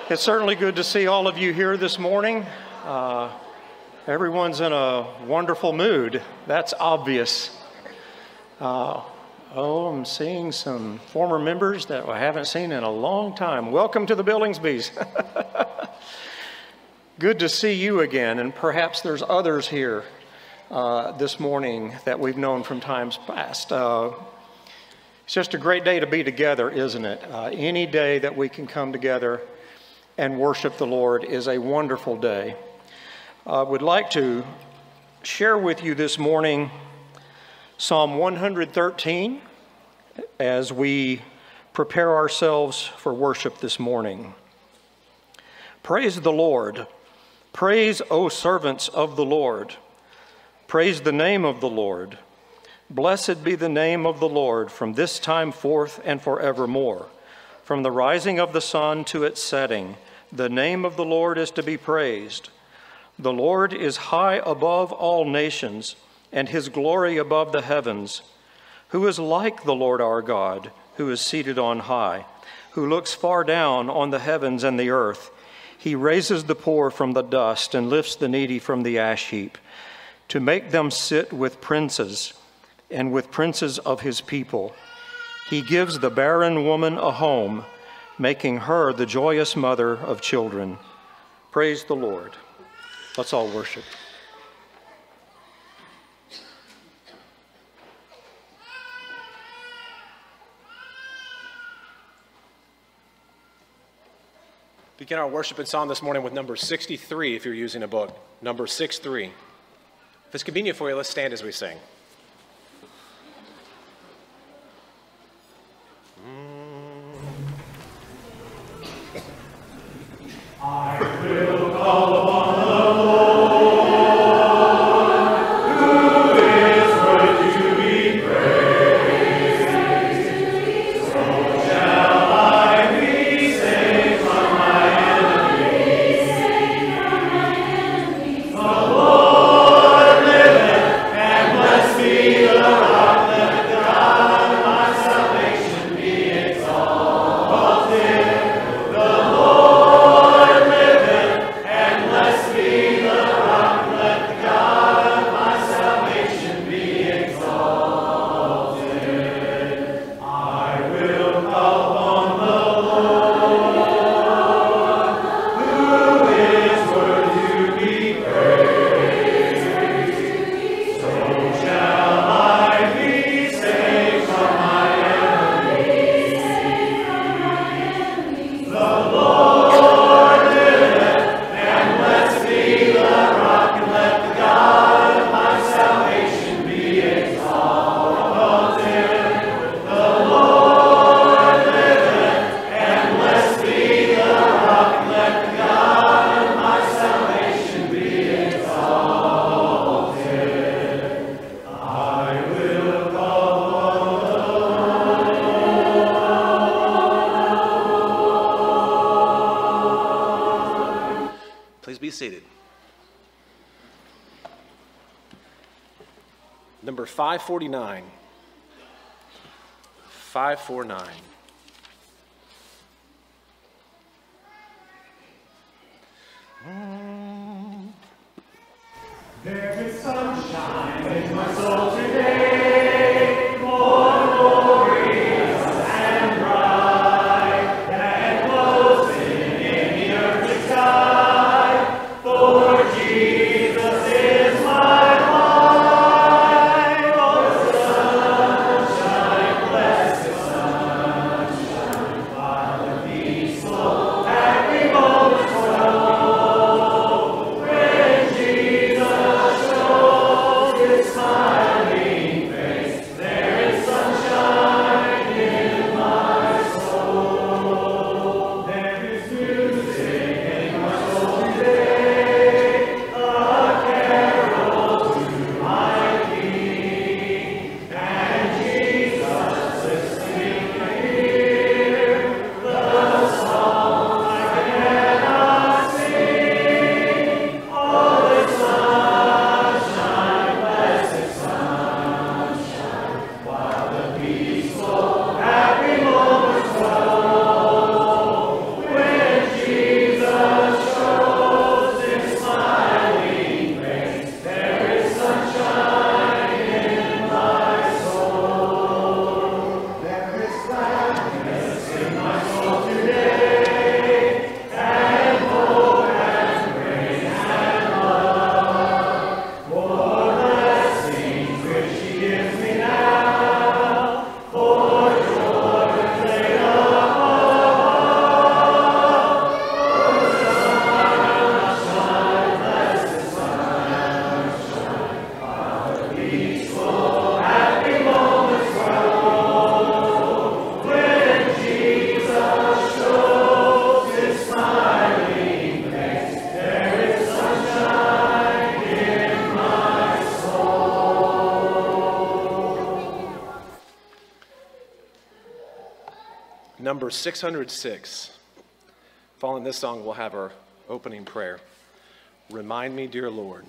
It's certainly good to see all of you here this morning. Everyone's in a wonderful mood. That's obvious. I'm seeing some former members that I haven't seen in a long time. Welcome to the Billingsbys. Good to see you again, and perhaps there's others here this morning that we've known from times past. It's just a great day to be together, isn't it? Any day that we can come together and worship the Lord is a wonderful day. I would like to share with you this morning Psalm 113 as we prepare ourselves for worship this morning. Praise the Lord. Praise, O servants of the Lord. Praise the name of the Lord. Blessed be the name of the Lord from this time forth and forevermore. From the rising of the sun to its setting, the name of the Lord is to be praised. The Lord is high above all nations, and his glory above the heavens. Who is like the Lord our God, who is seated on high, who looks far down on the heavens and the earth? He raises the poor from the dust and lifts the needy from the ash heap, to make them sit with princes and with princes of his people. He gives the barren woman a home, making her the joyous mother of children. Praise the Lord. Let's all worship. Begin our worship and song this morning with number 63 if you're using a book. Number 63. If it's convenient for you, let's stand as we sing. I will call upon the Lord, who is worthy to be praised. So shall I be saved from my enemies. The Lord liveth, and blessed be the rock, let the God of my salvation be exalted. The Lord liveth, and blessed be the rock, let the God of my salvation be exalted. I will call upon the Lord, who is worthy to be praised. So shall I be saved from my enemies. The Lord liveth, and blessed be the rock, and let the God of my salvation be exalted. The Lord liveth, and blessed be the rock, and let the God of my salvation be exalted. I will call on. Please be seated. Number 549. 549. There is sunshine in my soul today, more glorious and bright than closing in the earthly sky. For Jesus is my life. Oh, sunshine, blessed sunshine, while the peaceful, happy moments roll. number 606. Following this song, we'll have our opening prayer. Remind me, dear Lord.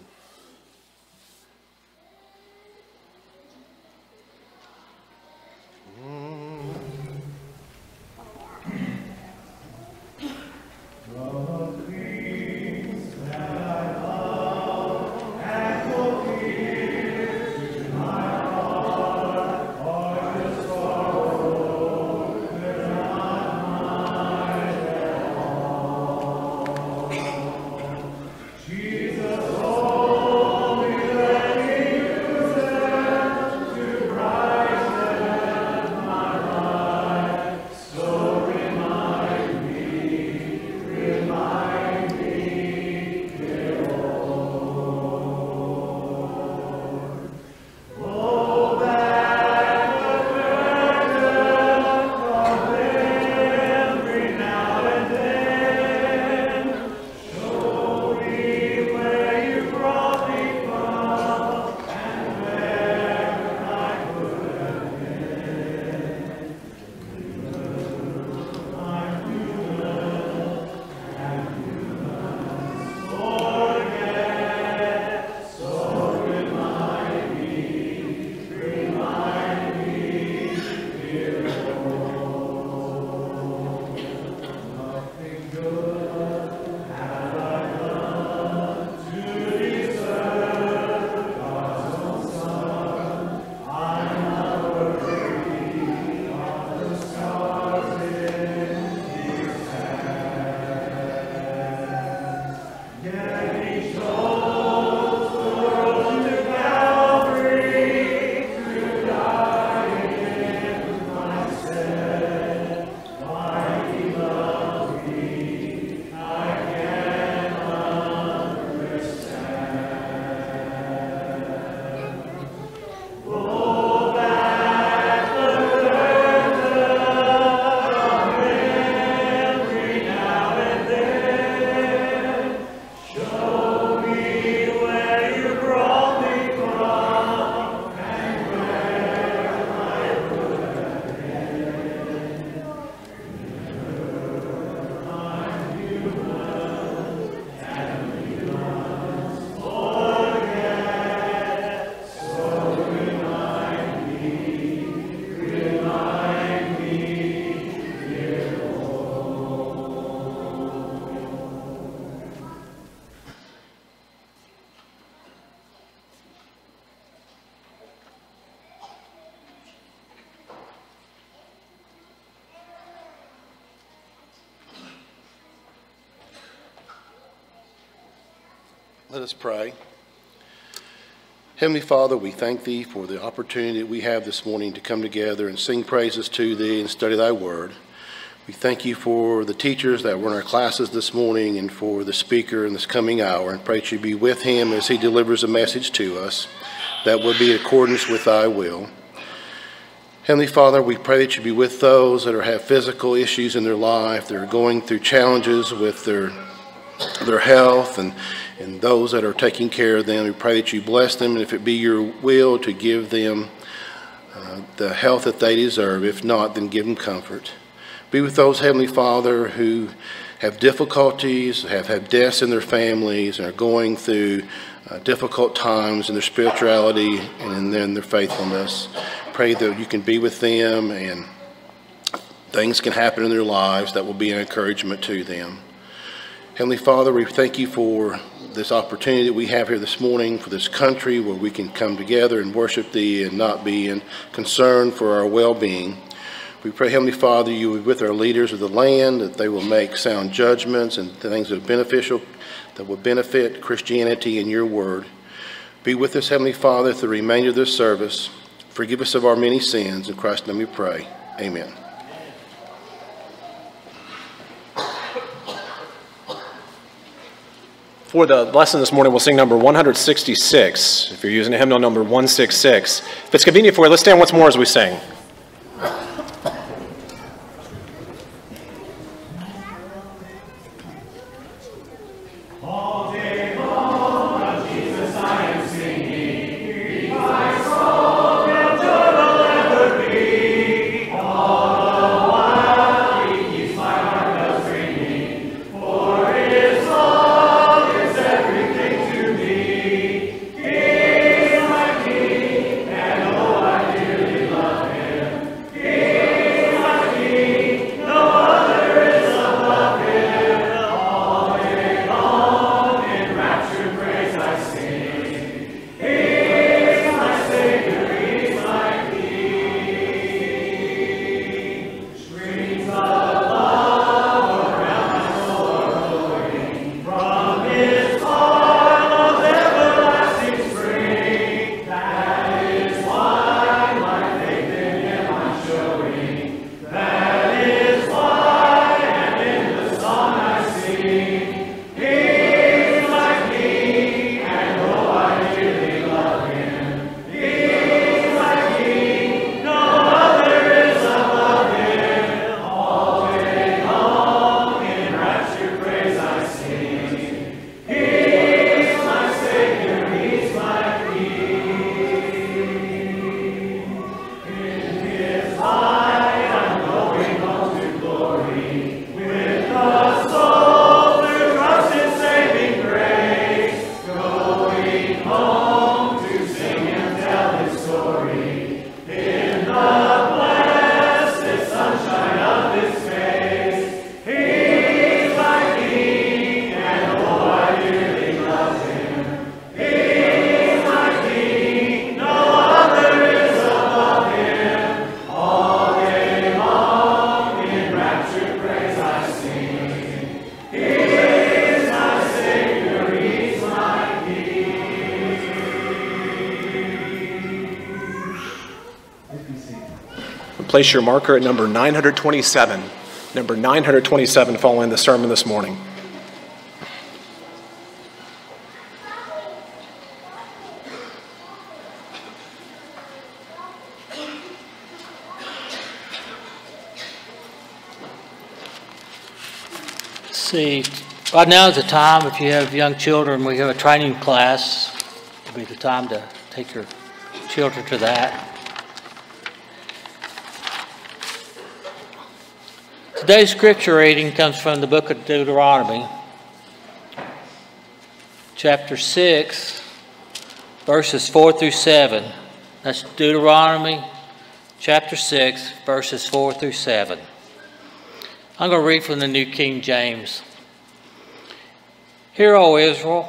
Let us pray. Heavenly Father, we thank Thee for the opportunity that we have this morning to come together and sing praises to Thee and study Thy Word. We thank You for the teachers that were in our classes this morning and for the speaker in this coming hour, and pray that You be with him as he delivers a message to us that will be in accordance with Thy will. Heavenly Father, we pray that You be with those that have physical issues in their life, that are going through challenges with their health, and those that are taking care of them. We pray that You bless them, and if it be Your will, to give them the health that they deserve. If not, then give them comfort. Be with those, Heavenly Father, who have difficulties, have had deaths in their families, and are going through difficult times in their spirituality and in their faithfulness. Pray that You can be with them, and things can happen in their lives that will be an encouragement to them. Heavenly Father, we thank You for this opportunity that we have here this morning, for this country where we can come together and worship Thee and not be concerned for our well-being. We pray, Heavenly Father, You will be with our leaders of the land, that they will make sound judgments and things that are beneficial, that will benefit Christianity and Your Word. Be with us, Heavenly Father, through the remainder of this service. Forgive us of our many sins. In Christ's name we pray. Amen. For the lesson this morning, we'll sing number 166. If you're using a hymnal, number 166. If it's convenient for you, let's stand once more as we sing. place your marker at number 927. Number 927 following the sermon this morning. See, right now is the time, if you have young children, we have a training class. It'll be the time to take your children to that. Today's scripture reading comes from the book of Deuteronomy, chapter 6, verses 4 through 7. That's Deuteronomy, chapter 6, verses 4 through 7. I'm going to read from the New King James. Hear, O Israel,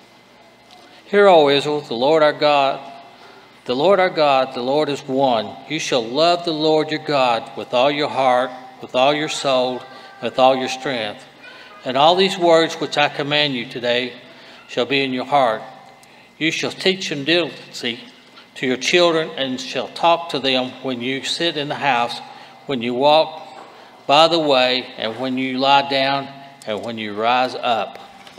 the Lord our God, the Lord our God, the Lord is one. You shall love the Lord your God with all your heart, with all your soul, and with all your strength. And all these words which I command you today shall be in your heart. You shall teach them diligently to your children, and shall talk to them when you sit in the house, when you walk by the way, and when you lie down, and when you rise up.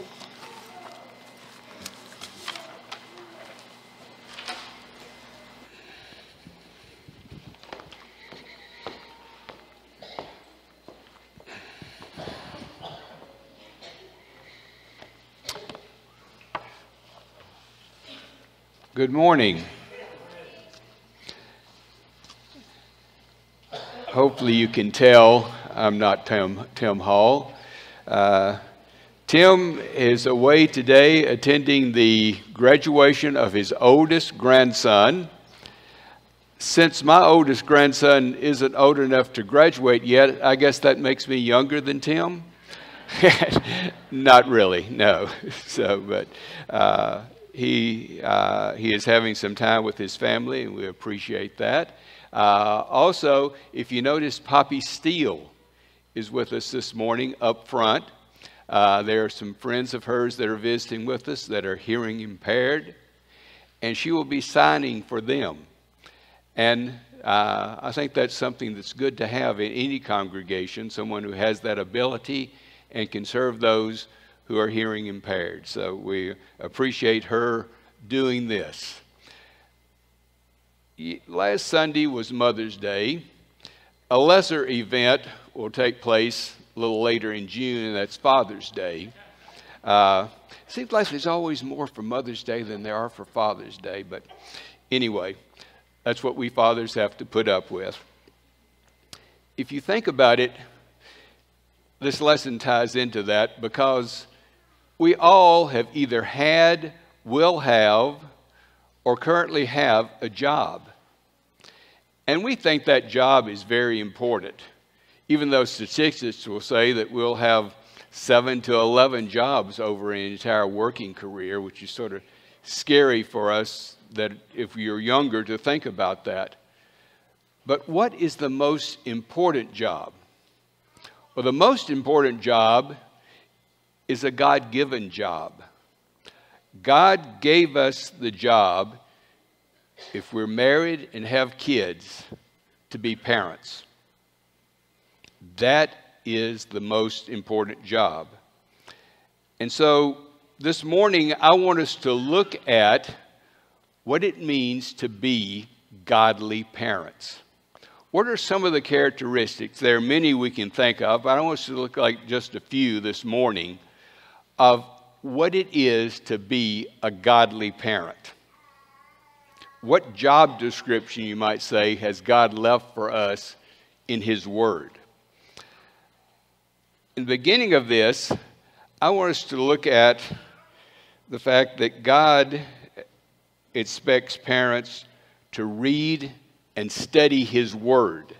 Good morning. Hopefully you can tell I'm not Tim Hall. Tim is away today attending the graduation of his oldest grandson. Since my oldest grandson isn't old enough to graduate yet, I guess that makes me younger than Tim. Not really, no. But he is having some time with his family, and we appreciate that. Also, if you notice, Poppy Steele is with us this morning up front. There are some friends of hers that are visiting with us that are hearing impaired, and she will be signing for them. And I think that's something that's good to have in any congregation, someone who has that ability and can serve those who are hearing impaired. So we appreciate her doing this. Last Sunday was Mother's Day. A lesser event will take place a little later in June, and that's Father's Day. Seems like there's always more for Mother's Day than there are for Father's Day, but anyway, that's what we fathers have to put up with. If you think about it, this lesson ties into that because we all have either had, will have, or currently have a job. And we think that job is very important, even though statistics will say that we'll have 7 to 11 jobs over an entire working career, which is sort of scary for us that if you're younger to think about that. But what is the most important job? Well, the most important job is a God-given job. God gave us the job, if we're married and have kids, to be parents. That is the most important job. And so this morning, I want us to look at what it means to be godly parents. What are some of the characteristics? There are many we can think of, but I want us to look like just a few this morning of what it is to be a godly parent. What job description, you might say, has God left for us in His Word? In the beginning of this, I want us to look at the fact that God expects parents to read and study His Word.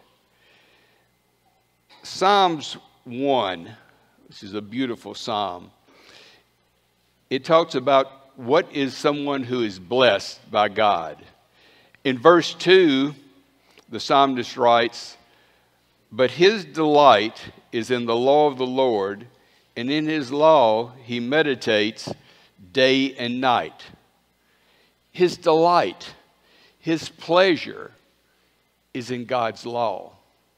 Psalms 1, this is a beautiful psalm. It talks about what is someone who is blessed by God. In verse 2, the psalmist writes, "But his delight is in the law of the Lord, and in his law he meditates day and night." His delight, his pleasure is in God's law.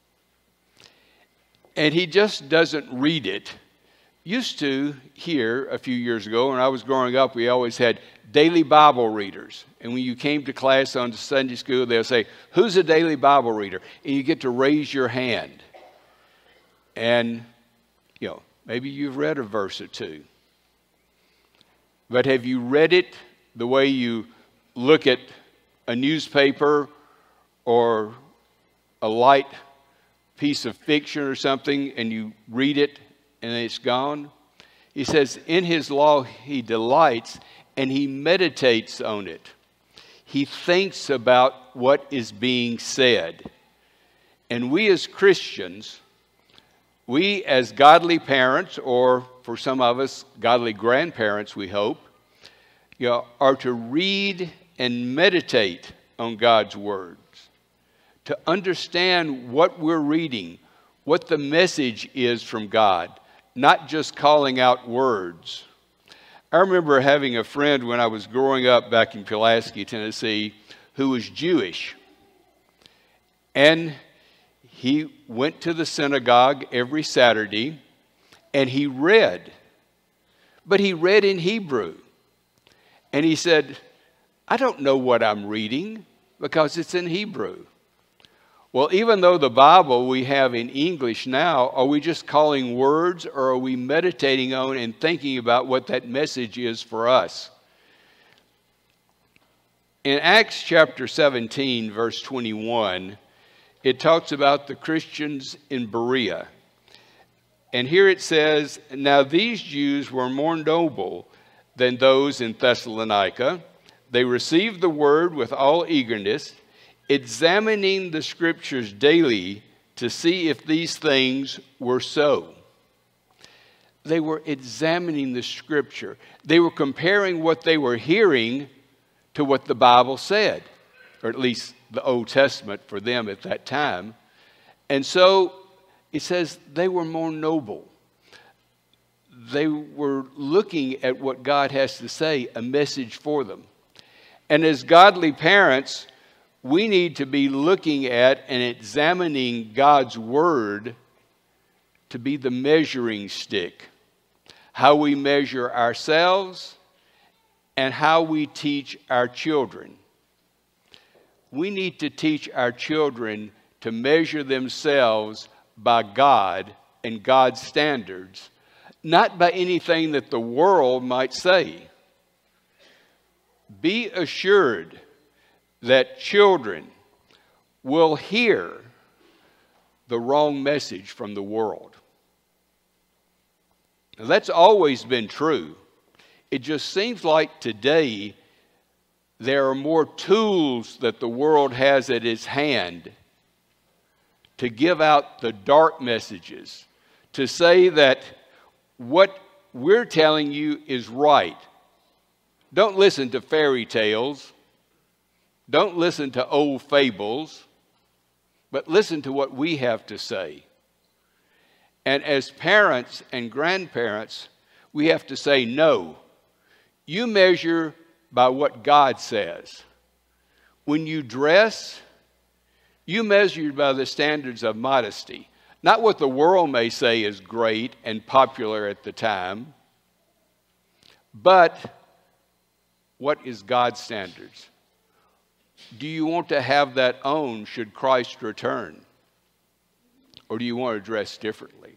And he just doesn't read it. Used to, here a few years ago, when I was growing up, we always had daily Bible readers. And when you came to class on Sunday school, they'll say, who's a daily Bible reader? And you get to raise your hand. And, you know, maybe you've read a verse or two. But have you read it the way you look at a newspaper or a light piece of fiction or something, and you read it and it's gone? He says, in his law he delights and he meditates on it. He thinks about what is being said. And we as Christians, we as godly parents, or for some of us, godly grandparents, we hope, are to read and meditate on God's words, to understand what we're reading, what the message is from God, not just calling out words. I remember having a friend when I was growing up back in Pulaski, Tennessee, who was Jewish. And he went to the synagogue every Saturday and he read. But he read in Hebrew. And he said, I don't know what I'm reading because it's in Hebrew. Well, even though the Bible we have in English now, are we just calling words, or are we meditating on and thinking about what that message is for us? In Acts chapter 17, verse 21, it talks about the Christians in Berea. And here it says, now these Jews were more noble than those in Thessalonica. They received the word with all eagerness, examining the scriptures daily to see if these things were so. They were examining the scripture. They were comparing what they were hearing to what the Bible said, or at least the Old Testament for them at that time. And so it says they were more noble. They were looking at what God has to say, a message for them. And as godly parents, we need to be looking at and examining God's word to be the measuring stick. How we measure ourselves and how we teach our children. We need to teach our children to measure themselves by God and God's standards, not by anything that the world might say. Be assured that children will hear the wrong message from the world. Now, that's always been true. It just seems like today there are more tools that the world has at its hand to give out the dark messages, to say that what we're telling you is right. Don't listen to fairy tales. Don't listen to old fables, but listen to what we have to say. And as parents and grandparents, we have to say, no, you measure by what God says. When you dress, you measure by the standards of modesty, not what the world may say is great and popular at the time, but what is God's standards? Do you want to have that on should Christ return? Or do you want to dress differently?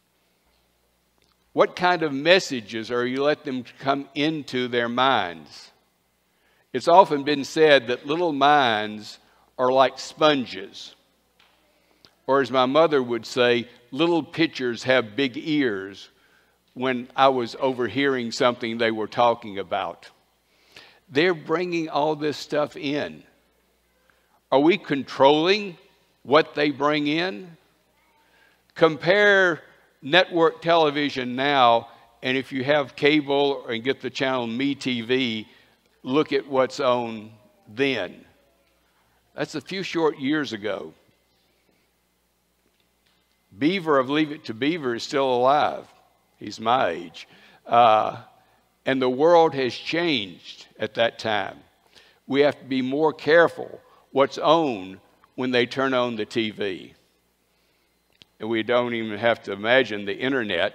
What kind of messages are you letting them come into their minds? It's often been said that little minds are like sponges. Or as my mother would say, little pitchers have big ears, when I was overhearing something they were talking about. They're bringing all this stuff in. Are we controlling what they bring in? Compare network television now, and if you have cable and get the channel MeTV, look at what's on then. That's a few short years ago. Beaver of Leave It to Beaver is still alive. He's my age. And the world has changed at that time. We have to be more careful what's on when they turn on the TV. And we don't even have to imagine the internet.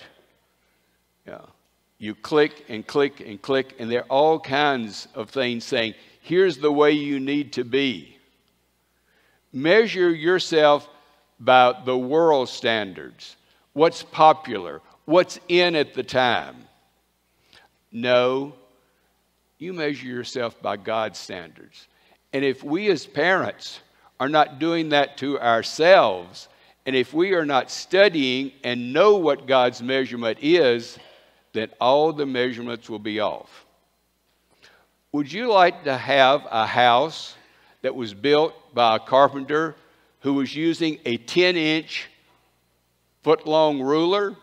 You click and click and click, and there are all kinds of things saying, here's the way you need to be. Measure yourself by the world standards. What's popular? What's in at the time? No, you measure yourself by God's standards. And if we as parents are not doing that to ourselves, and if we are not studying and know what God's measurement is, then all the measurements will be off. Would you like to have a house that was built by a carpenter who was using a 10-inch foot-long ruler?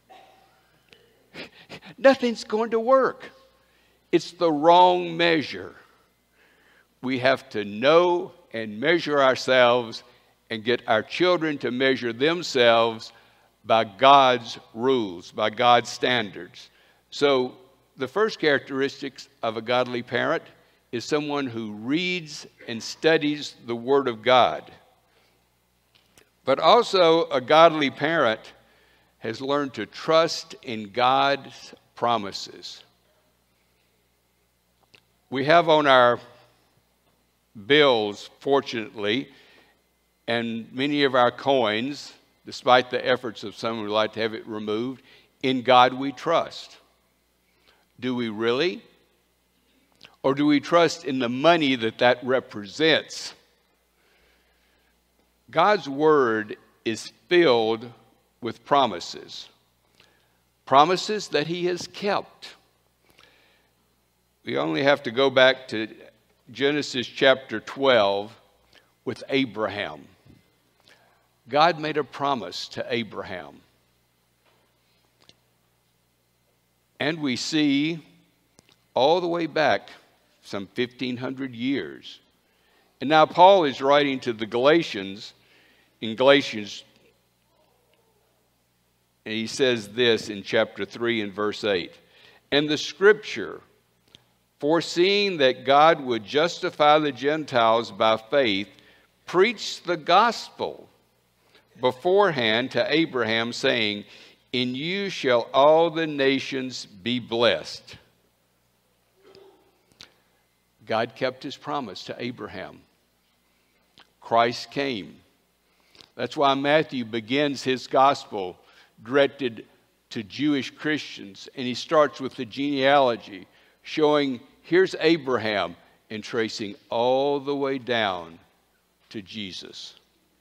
Nothing's going to work. It's the wrong measure. We have to know and measure ourselves and get our children to measure themselves by God's rules, by God's standards. So the first characteristics of a godly parent is someone who reads and studies the Word of God. But also a godly parent has learned to trust in God's promises. We have on our bills, fortunately, and many of our coins, despite the efforts of some who would like to have it removed, in God we trust. Do we really? Or do we trust in the money that represents? God's Word is filled with promises. Promises that He has kept. We only have to go back to Genesis chapter 12 with Abraham. God made a promise to Abraham. And we see all the way back some 1,500 years. And now Paul is writing to the Galatians in Galatians, and he says this in chapter 3 and verse 8. And the scripture, foreseeing that God would justify the Gentiles by faith, preached the gospel beforehand to Abraham, saying, in you shall all the nations be blessed. God kept His promise to Abraham. Christ came. That's why Matthew begins his gospel directed to Jewish Christians, and he starts with the genealogy, showing here's Abraham and tracing all the way down to Jesus.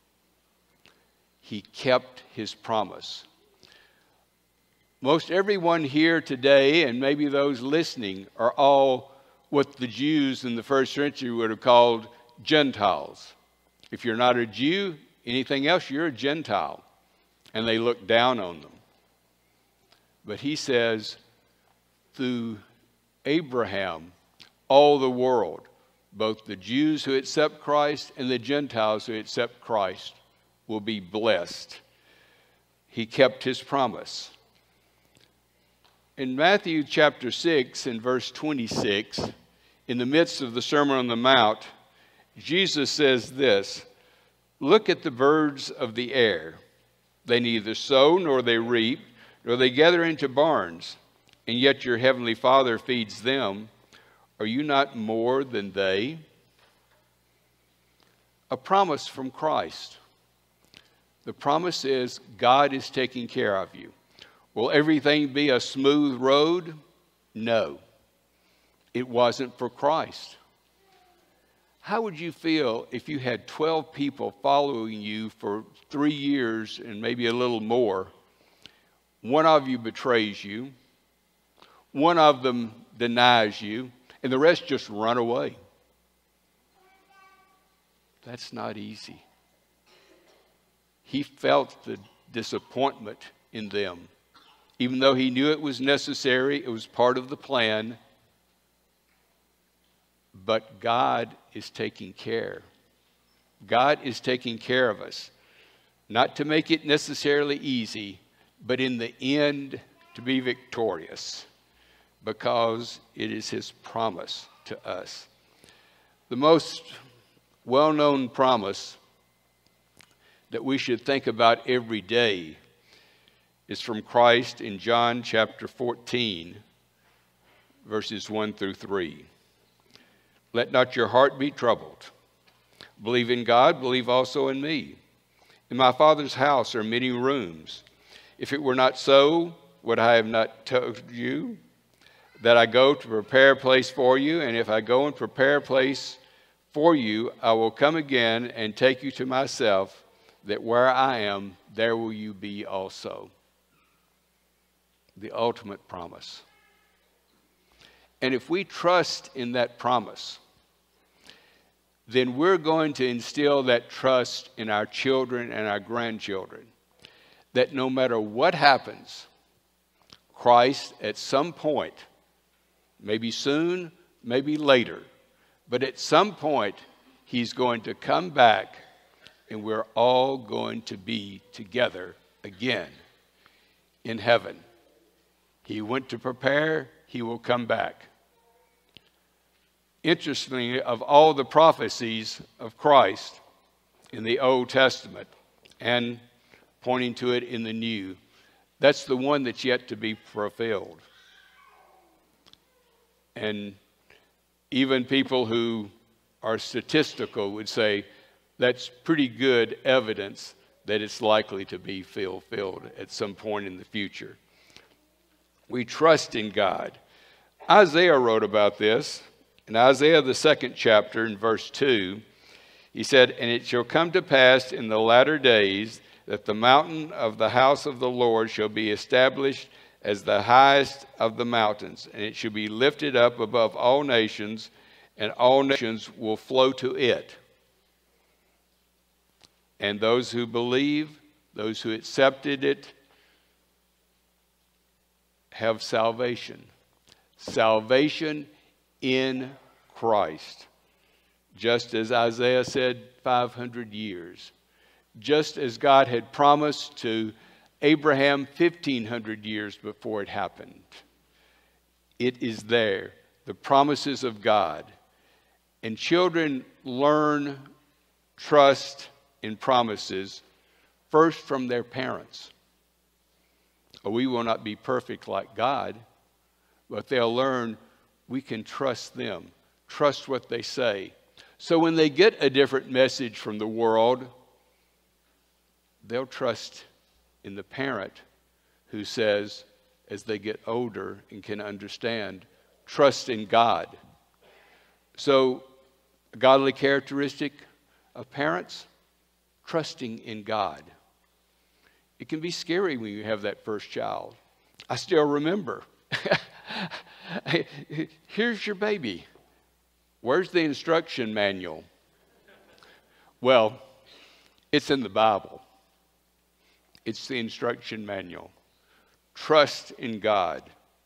He kept His promise. Most everyone here today, and maybe those listening, are all what the Jews in the first century would have called Gentiles. If you're not a Jew, anything else, you're a Gentile. And they look down on them. But he says, through Abraham, all the world, both the Jews who accept Christ and the Gentiles who accept Christ, will be blessed. He kept His promise. In Matthew chapter 6 and verse 26, in the midst of the Sermon on the Mount, Jesus says this, look at the birds of the air. They neither sow nor they reap, nor they gather into barns, and yet your heavenly Father feeds them. Are you not more than they? A promise from Christ. The promise is God is taking care of you. Will everything be a smooth road? No. It wasn't for Christ. How would you feel if you had 12 people following you for 3 years and maybe a little more? One of you betrays you, one of them denies you, and the rest just run away. That's not easy. He felt the disappointment in them. Even though he knew it was necessary, it was part of the plan. But God is taking care. God is taking care of us. Not to make it necessarily easy, but in the end to be victorious. Because it is His promise to us. The most well-known promise that we should think about every day is from Christ in John chapter 14, verses 1 through 3. Let not your heart be troubled. Believe in God, believe also in me. In my Father's house are many rooms. If it were not so, would I have not told you that I go to prepare a place for you? And if I go and prepare a place for you, I will come again and take you to myself, that where I am, there will you be also. The ultimate promise. And if we trust in that promise, then we're going to instill that trust in our children and our grandchildren, that no matter what happens, Christ at some point, maybe soon, maybe later, but at some point, he's going to come back and we're all going to be together again in heaven. He went to prepare, he will come back. Interestingly, of all the prophecies of Christ in the Old Testament and pointing to it in the New, that's the one that's yet to be fulfilled. And even people who are statistical would say that's pretty good evidence that it's likely to be fulfilled at some point in the future. We trust in God. Isaiah wrote about this. In Isaiah, the 2nd chapter, in verse 2, he said, "And it shall come to pass in the latter days that the mountain of the house of the Lord shall be established as the highest of the mountains, and it shall be lifted up above all nations, and all nations will flow to it. And those who believe, those who accepted it, have salvation. Salvation in Christ. Just as Isaiah said 500 years. Just as God had promised to Abraham 1,500 years before it happened. It is there. The promises of God. And children learn trust in promises first from their parents. We will not be perfect like God, but they'll learn we can trust them, trust what they say. So when they get a different message from the world, they'll trust in the parent who says, as they get older and can understand, trust in God. So a godly characteristic of parents, trusting in God. It can be scary when you have that first child. I still remember. Here's your baby. Where's the instruction manual? Well, it's in the Bible. It's the instruction manual. Trust in God.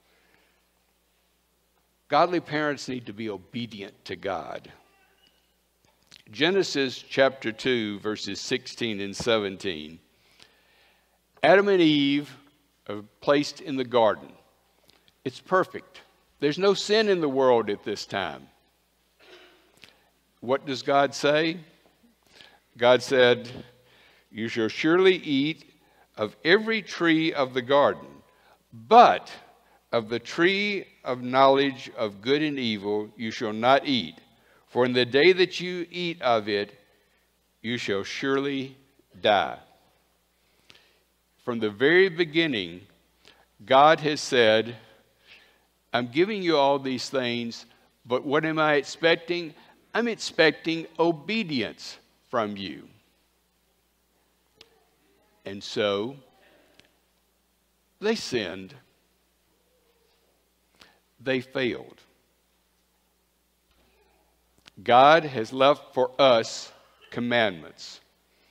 Godly parents need to be obedient to God. Genesis chapter 2, verses 16 and 17. Adam and Eve are placed in the garden. It's perfect. There's no sin in the world at this time. What does God say? God said, "You shall surely eat of every tree of the garden, but of the tree of knowledge of good and evil you shall not eat. For in the day that you eat of it, you shall surely die." From the very beginning, God has said, I'm giving you all these things, but what am I expecting? I'm expecting obedience from you. And so, they sinned. They failed. God has left for us commandments.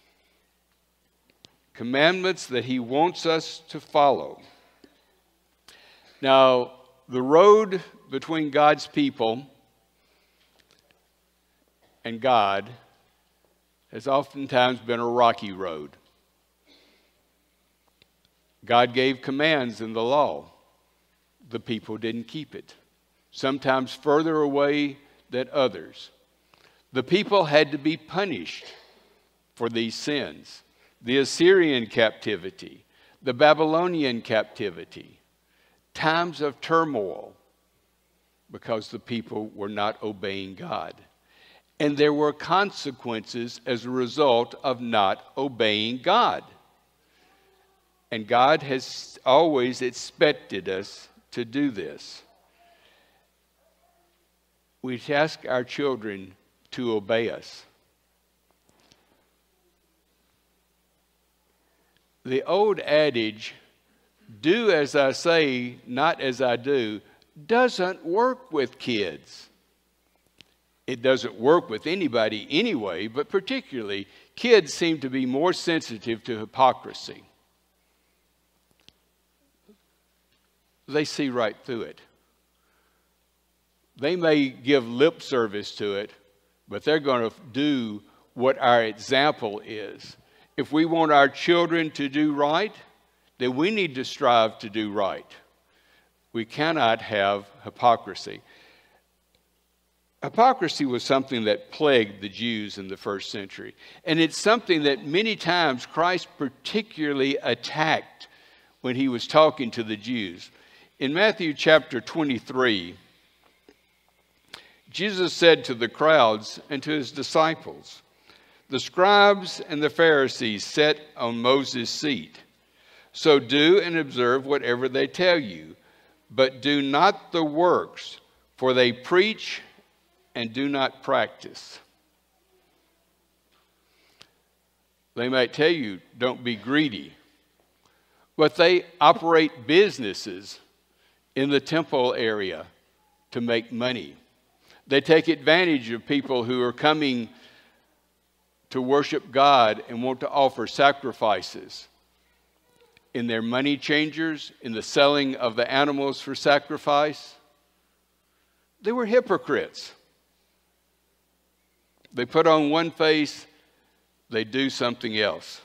Commandments that he wants us to follow. Now, the road between God's people and God has oftentimes been a rocky road. God gave commands in the law. The people didn't keep it. Sometimes further away than others. The people had to be punished for these sins. the Assyrian captivity, the Babylonian captivity, times of turmoil, because the people were not obeying God. And there were consequences as a result of not obeying God. And God has always expected us to do this. We ask our children to obey us. The old adage, do as I say, not as I do, doesn't work with kids. It doesn't work with anybody anyway, but particularly kids seem to be more sensitive to hypocrisy. They see right through it. They may give lip service to it, but they're going to do what our example is. If we want our children to do right, then we need to strive to do right. We cannot have hypocrisy. Hypocrisy was something that plagued the Jews in the first century. And it's something that many times Christ particularly attacked when he was talking to the Jews. In Matthew chapter 23, Jesus said to the crowds and to his disciples, "The scribes and the Pharisees sit on Moses' seat. So do and observe whatever they tell you, but do not the works, for they preach and do not practice." They might tell you, don't be greedy, but they operate businesses in the temple area to make money. They take advantage of people who are coming to worship God and want to offer sacrifices. In their money changers, in the selling of the animals for sacrifice, they were hypocrites. They put on one face, they do something else.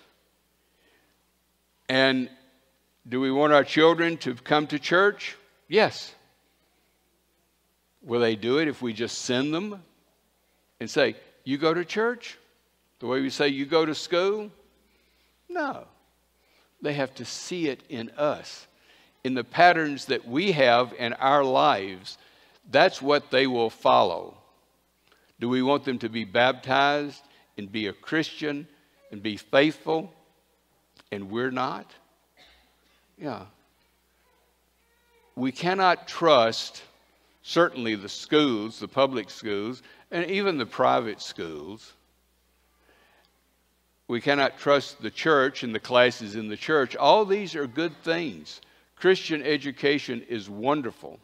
And do we want our children to come to church? Yes. Will they do it if we just send them and say, you go to church? The way we say you go to school? No. They have to see it in us, in the patterns that we have in our lives. That's what they will follow. Do we want them to be baptized and be a Christian and be faithful, and we're not? Yeah. We cannot trust, certainly the schools, the public schools, and even the private schools. We cannot trust the church and the classes in the church. All these are good things. Christian education is wonderful,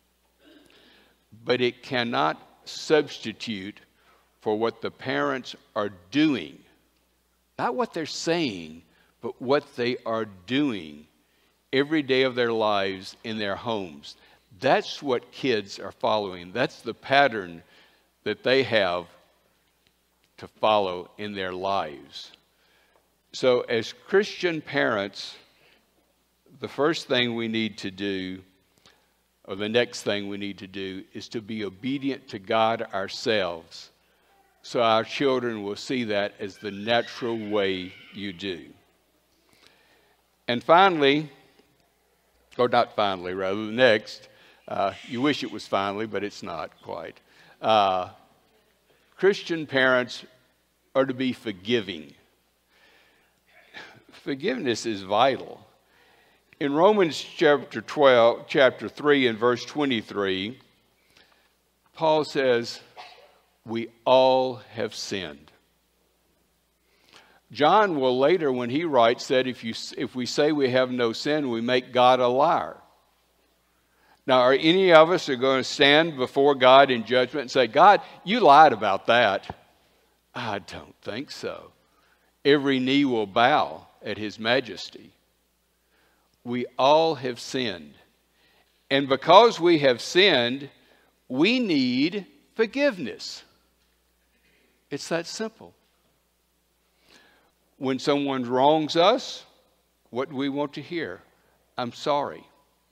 but it cannot substitute for what the parents are doing. Not what they're saying, but what they are doing every day of their lives in their homes. That's what kids are following. That's the pattern that they have to follow in their lives. So as Christian parents, the first thing we need to do, or the next thing we need to do, is to be obedient to God ourselves, so our children will see that as the natural way you do. And finally, or not finally, rather, next, you wish it was finally, but it's not quite. Christian parents are to be forgiving. Forgiveness is vital. In Romans chapter 3 and verse 23, Paul says, we all have sinned. John will later, when he writes, that if we say we have no sin, we make God a liar. Now, are any of us going to stand before God in judgment and say, God, you lied about that? I don't think so. Every knee will bow at his majesty. We all have sinned. And because we have sinned, we need forgiveness. It's that simple. When someone wrongs us, what do we want to hear? I'm sorry.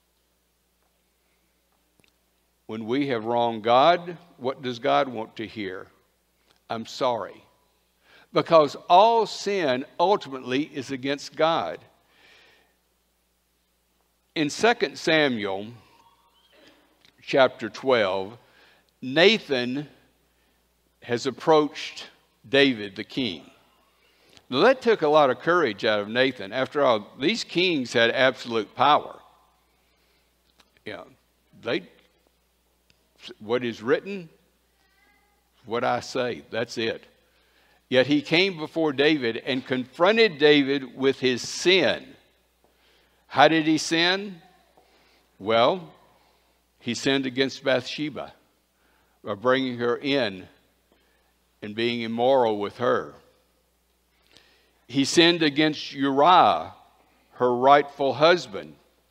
When we have wronged God, what does God want to hear? I'm sorry. because all sin ultimately is against God. In 2 Samuel chapter 12, Nathan has approached David, the king. Now, that took a lot of courage out of Nathan. After all, these kings had absolute power. What is written, what I say, that's it. Yet he came before David and confronted David with his sin. How did he sin? Well, he sinned against Bathsheba by bringing her in and being immoral with her. He sinned against Uriah, her rightful husband,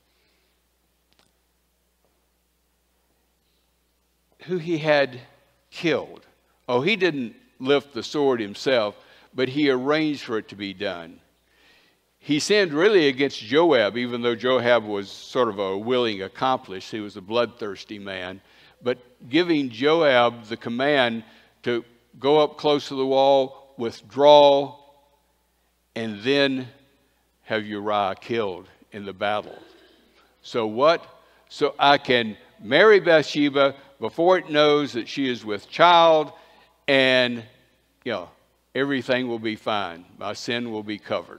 who he had killed. Oh, he didn't lift the sword himself, but he arranged for it to be done. He sinned really against Joab, even though Joab was sort of a willing accomplice. He was a bloodthirsty man. But giving Joab the command to go up close to the wall, withdraw, and then have Uriah killed in the battle. So what? So I can marry Bathsheba before it knows that she is with child, and everything will be fine. My sin will be covered.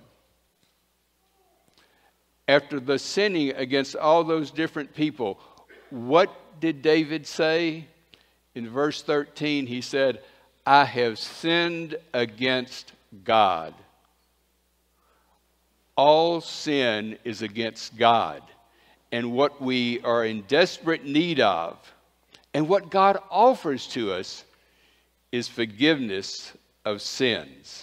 After the sinning against all those different people, what did David say? In verse 13, he said, I have sinned against God. All sin is against God. And what we are in desperate need of, and what God offers to us, is forgiveness of sins.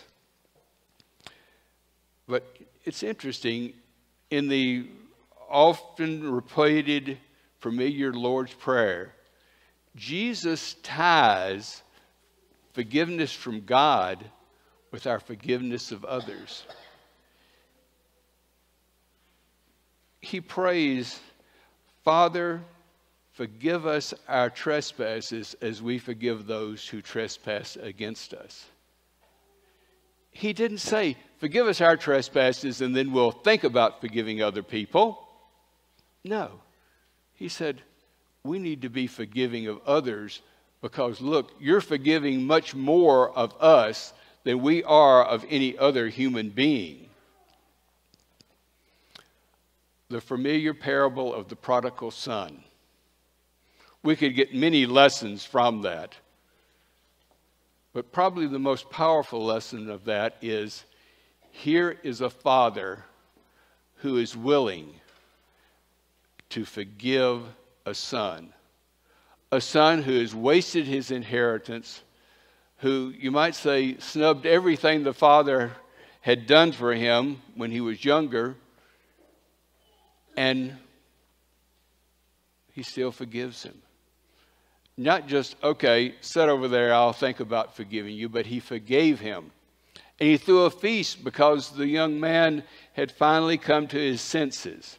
But it's interesting, in the often repeated familiar Lord's Prayer, Jesus ties forgiveness from God with our forgiveness of others. He prays, Father, forgive us our trespasses as we forgive those who trespass against us. He didn't say, forgive us our trespasses and then we'll think about forgiving other people. No. He said, we need to be forgiving of others because, look, you're forgiving much more of us than we are of any other human being. The familiar parable of the prodigal son. We could get many lessons from that. But probably the most powerful lesson of that is, here is a father who is willing to forgive a son who has wasted his inheritance, who, you might say, snubbed everything the father had done for him when he was younger, and he still forgives him. Not just, okay, sit over there, I'll think about forgiving you, but he forgave him. And he threw a feast because the young man had finally come to his senses.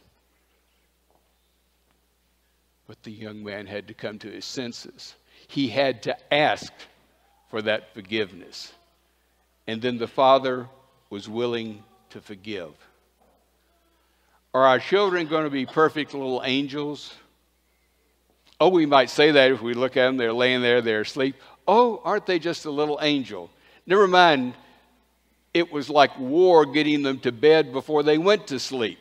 But the young man had to come to his senses. He had to ask for that forgiveness. And then the father was willing to forgive. Are our children going to be perfect little angels? Oh, we might say that if we look at them, they're laying there, they're asleep. Oh, aren't they just a little angel? Never mind, it was like war getting them to bed before they went to sleep.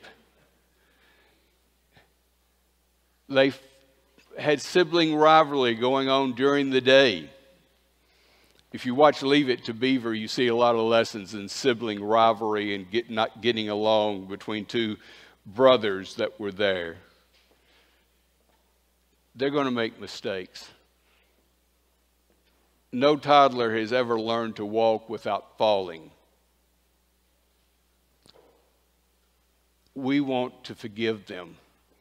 They had sibling rivalry going on during the day. If you watch Leave It to Beaver, you see a lot of lessons in sibling rivalry and not getting along between two brothers that were there. They're going to make mistakes. No toddler has ever learned to walk without falling. We want to forgive them.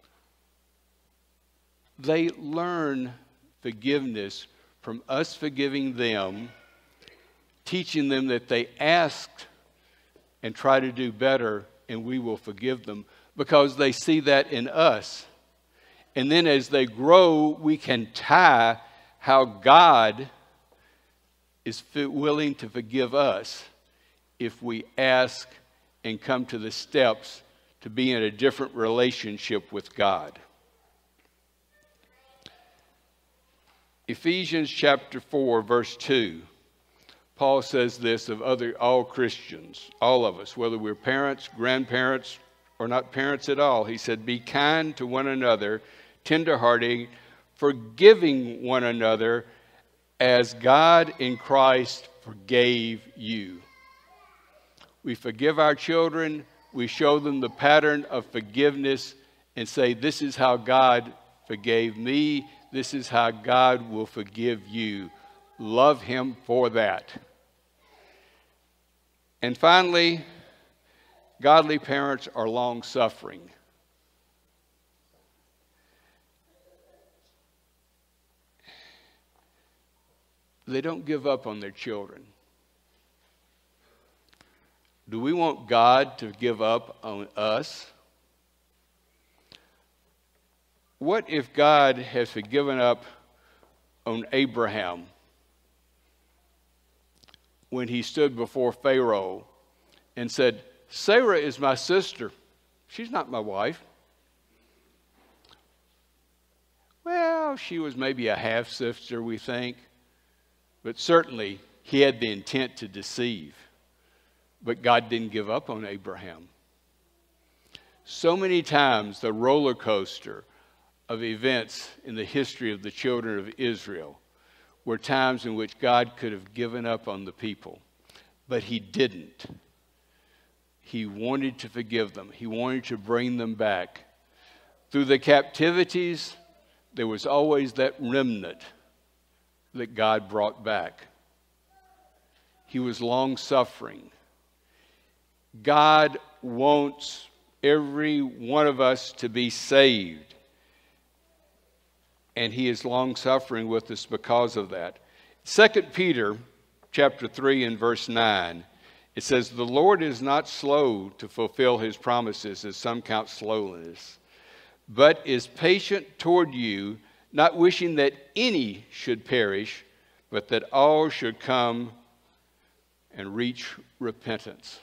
They learn forgiveness from us forgiving them, teaching them that they asked and try to do better, and we will forgive them because they see that in us. And then as they grow, we can tie how God is willing to forgive us if we ask and come to the steps to be in a different relationship with God. Ephesians chapter 4, verse 2, Paul says this of all Christians, all of us, whether we're parents, grandparents, or not parents at all. He said, be kind to one another, tenderhearted, forgiving one another as God in Christ forgave you. We forgive our children. We show them the pattern of forgiveness and say, this is how God forgave me. This is how God will forgive you. Love him for that. And finally, godly parents are long-suffering. They don't give up on their children. Do we want God to give up on us? What if God has given up on Abraham when he stood before Pharaoh and said, Sarah is my sister. She's not my wife. Well, she was maybe a half-sister, we think. But certainly, he had the intent to deceive. But God didn't give up on Abraham. So many times, the roller coaster of events in the history of the children of Israel were times in which God could have given up on the people. But he didn't. He wanted to forgive them. He wanted to bring them back. Through the captivities, there was always that remnant that God brought back. He was long-suffering. God wants every one of us to be saved. And he is long-suffering with us because of that. 2 Peter chapter 3 and verse 9, it says, the Lord is not slow to fulfill his promises, as some count slowness, but is patient toward you, not wishing that any should perish, but that all should come and reach repentance.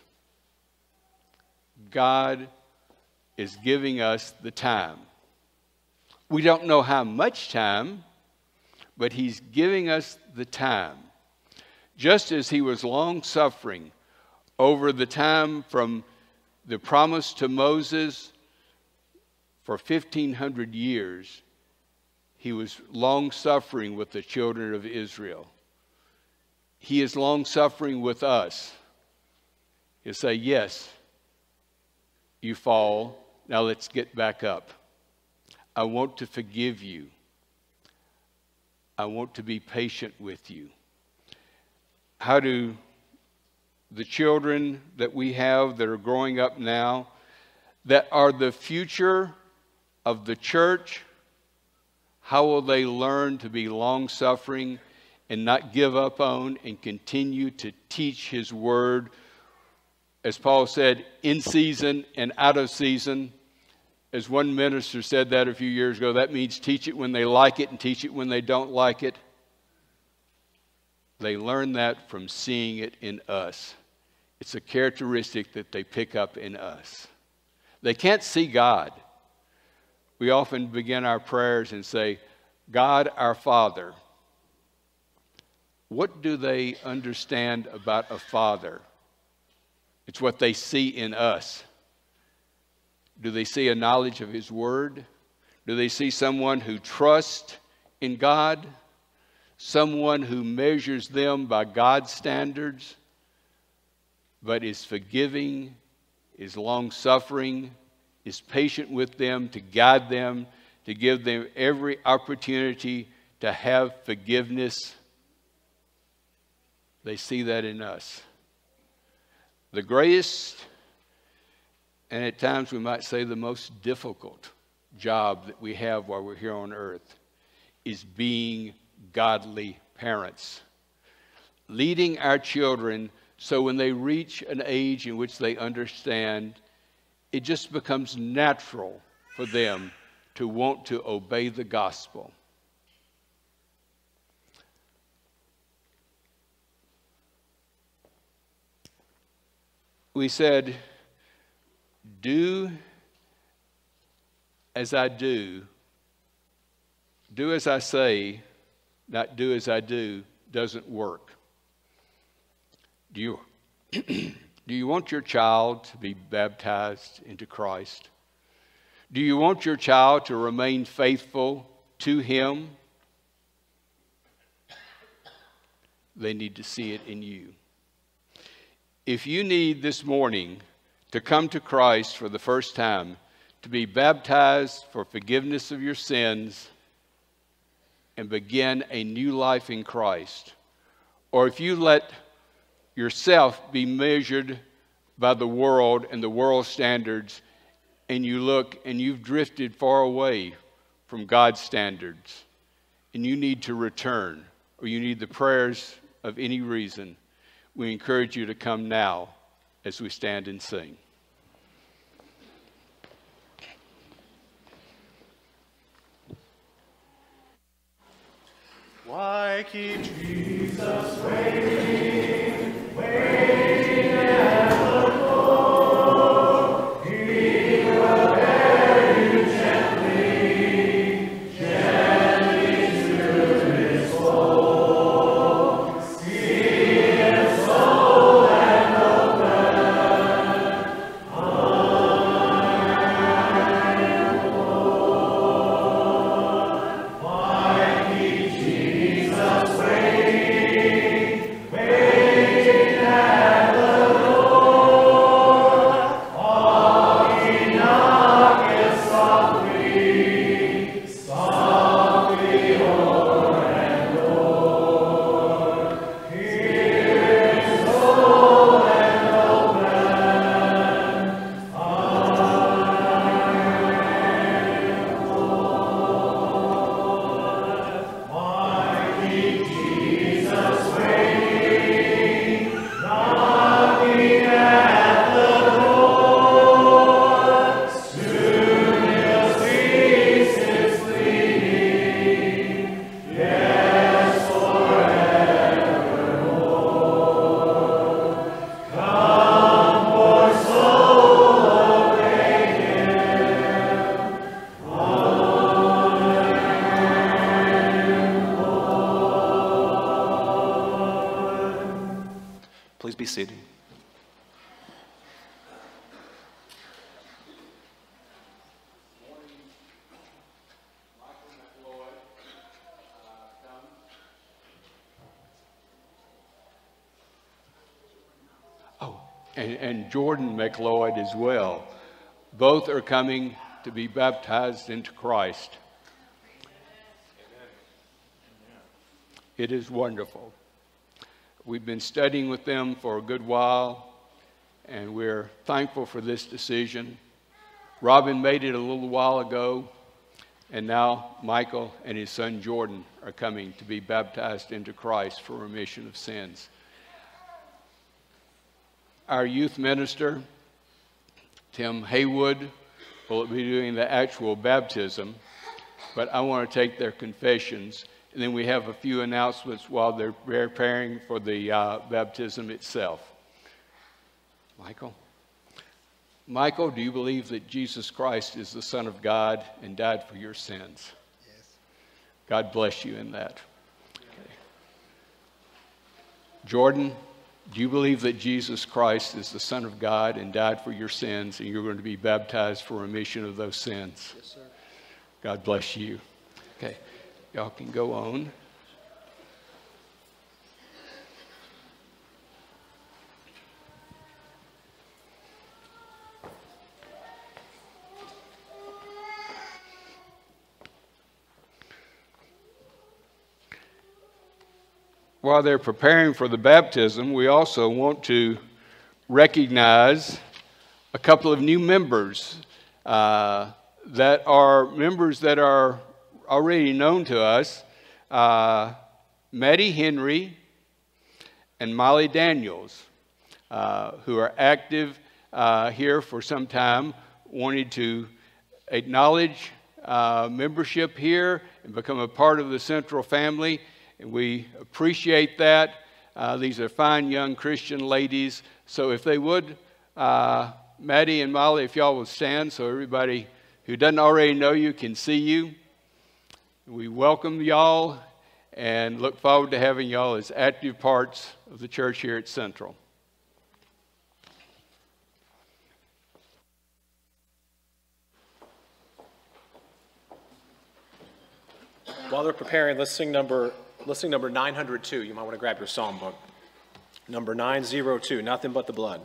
God is giving us the time. We don't know how much time, but he's giving us the time. Just as he was long-suffering over the time from the promise to Moses for 1,500 years, he was long-suffering with the children of Israel. He is long-suffering with us. He'll say, yes, you fall. Now let's get back up. I want to forgive you. I want to be patient with you. How do the children that we have that are growing up now, that are the future of the church, how will they learn to be long-suffering and not give up on and continue to teach his word, as Paul said, in season and out of season? As one minister said that a few years ago, that means teach it when they like it and teach it when they don't like it. They learn that from seeing it in us. It's a characteristic that they pick up in us. They can't see God. We often begin our prayers and say, God our Father. What do they understand about a father? It's what they see in us. Do they see a knowledge of his word? Do they see someone who trusts in God? Someone who measures them by God's standards, but is forgiving, is long-suffering, is patient with them to guide them, to give them every opportunity to have forgiveness? They see that in us. The greatest, and at times we might say the most difficult job that we have while we're here on earth is being godly parents. Leading our children so when they reach an age in which they understand, it just becomes natural for them to want to obey the gospel. we said, do as I do as I say, not do as I do, doesn't work. Do you want your child to be baptized into Christ? Do you want your child to remain faithful to Him? They need to see it in you. If you need this morning to come to Christ for the first time, to be baptized for forgiveness of your sins and begin a new life in Christ, or if you let yourself be measured by the world and the world's standards, and you look and you've drifted far away from God's standards, and you need to return, or you need the prayers of any reason, we encourage you to come now as we stand and sing. Why keep Jesus waiting, waiting at the door? He will bear you gently, gently to His fold. See His soul and open. I am Lord. Why keep Jesus waiting, waiting at the door? All He knocketh softly, softly o'er and o'er. Hear His soul and open. Why keep Jesus waiting, knocking at the door? Soon He'll cease His pleading, yes, forevermore. Come, poor soul, obey Him. Please be seated. And Jordan McLeod as well. Both are coming to be baptized into Christ. It is wonderful. We've been studying with them for a good while, and we're thankful for this decision. Robin made it a little while ago, and now Michael and his son Jordan are coming to be baptized into Christ for remission of sins. Our youth minister, Tim Haywood, will be doing the actual baptism, but I want to take their confessions, and then we have a few announcements while they're preparing for the baptism itself. Michael? Michael, do you believe that Jesus Christ is the Son of God and died for your sins? Yes. God bless you in that. Okay. Jordan, do you believe that Jesus Christ is the Son of God and died for your sins, and you're going to be baptized for remission of those sins? Yes, sir. God bless you. Okay, y'all can go on. While they're preparing for the baptism, we also want to recognize a couple of new members that are members that are already known to us. Maddie Henry and Molly Daniels, who are active here for some time, wanted to acknowledge membership here and become a part of the Central family. And we appreciate that. These are fine young Christian ladies. So if they would Maddie and Molly, if y'all will stand so everybody who doesn't already know you can see you. We welcome y'all and look forward to having y'all as active parts of the church here at Central. While they're preparing, let's sing number 902. You might want to grab your psalm book. Number 902, Nothing But the Blood.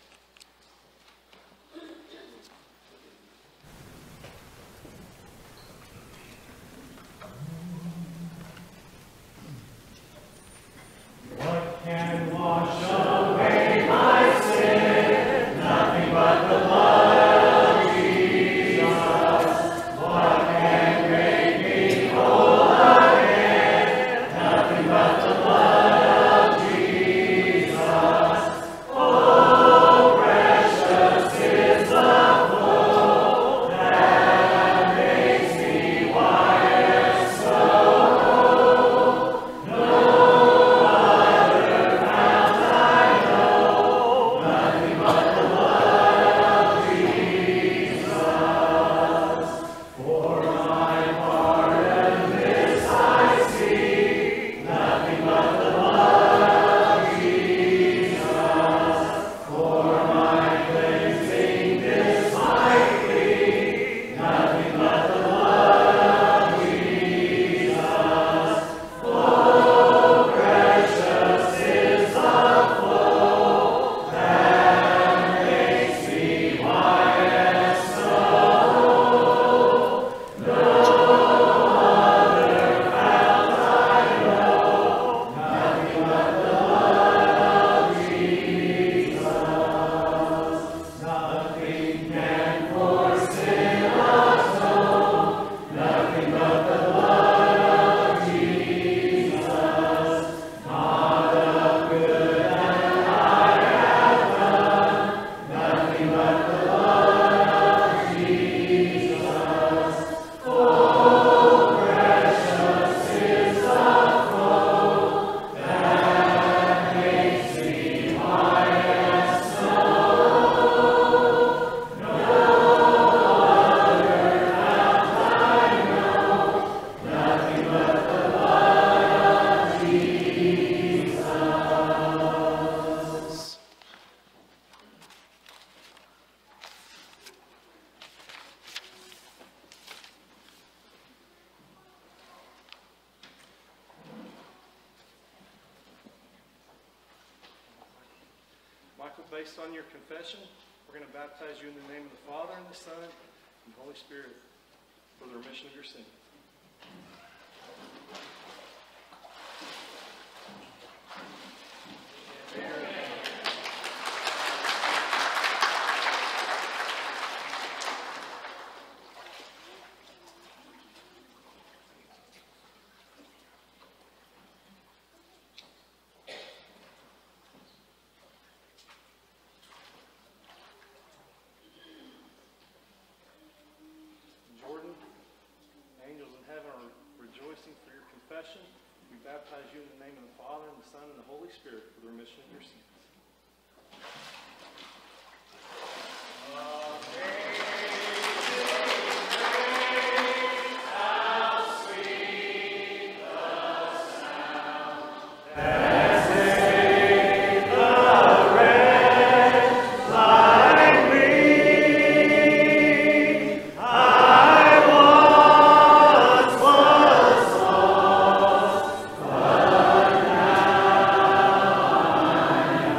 What can wash away my sin? Nothing but the blood of Jesus. What can make me whole again? Nothing but the blood of Jesus. Oh, precious is the flow that makes me white as snow. No other fount I know, nothing but the blood of Jesus. For my pardon this I seek, nothing but the blood of Jesus. For my cleansing this I plead, nothing but the blood of Jesus. Oh, precious is the flow that makes me white as snow. No other fount I know, nothing but the blood of Jesus. Nothing can for sin atone, nothing but the blood of Jesus. Not a good that I have done, nothing but the blood of Jesus. Oh, precious is the flow that makes me white as snow. No other fount I know, nothing but the blood of Jesus. Michael, based on your confession, we're going to baptize you in the name of the Father, and the Son, and the Holy Spirit for the remission of your sins. Jordan, angels in heaven are rejoicing for your confession. We baptize you in the name of the Father, and the Son, and the Holy Spirit for the remission of your sins. I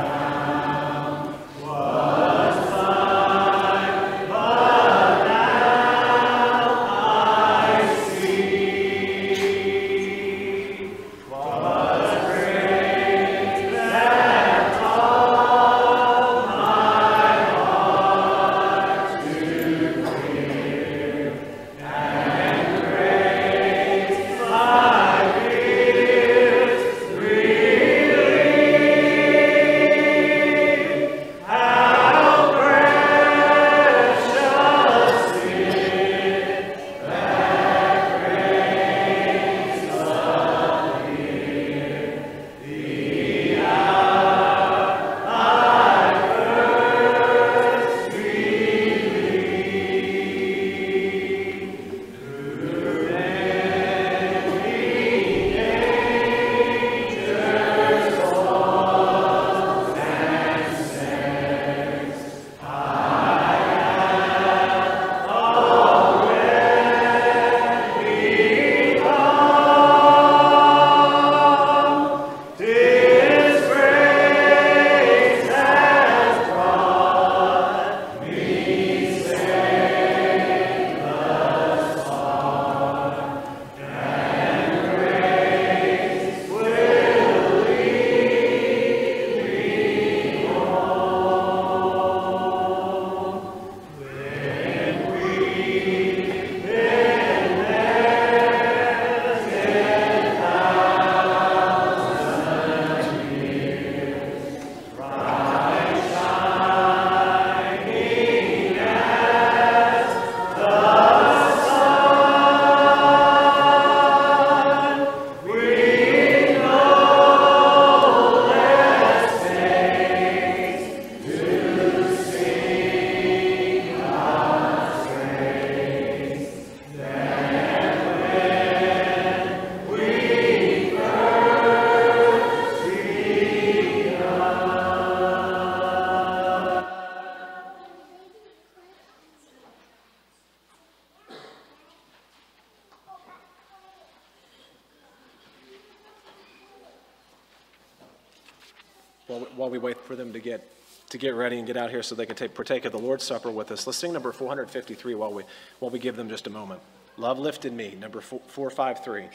while we wait for them to get ready and get out here so they can partake of the Lord's Supper with us, let's sing number 453 while we give them just a moment. Love Lifted Me, number 453.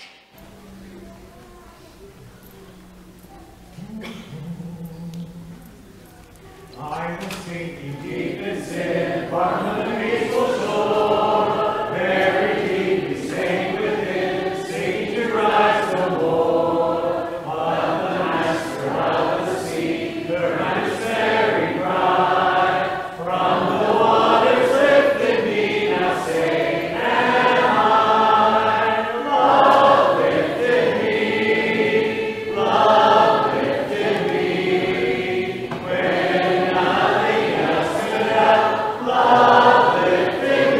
I was sinking deep in sin, far from the peaceful shore, very deep we sank within, sinking to rise no more. But the Master of the sea heard my despairing cry, from the waters lifted me, now safe and high. Love lifted me, love lifted me, when nothing else could help. Love lifted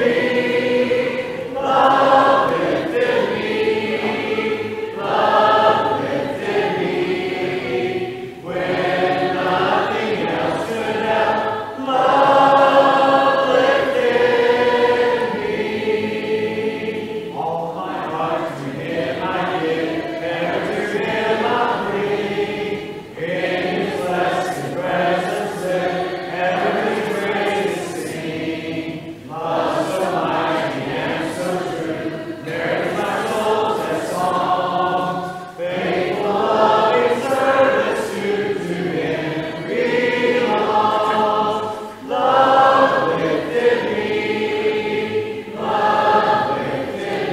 me, love lifted me, love lifted me, when nothing else could help. Love lifted me. All my heart to Him I give, ever to Him I bring. In His blessed presence live, heavenly praises sing. Love so mighty and so true, there my souls and songs. Faithful loving service to Him belongs. Love lifted me, love lifted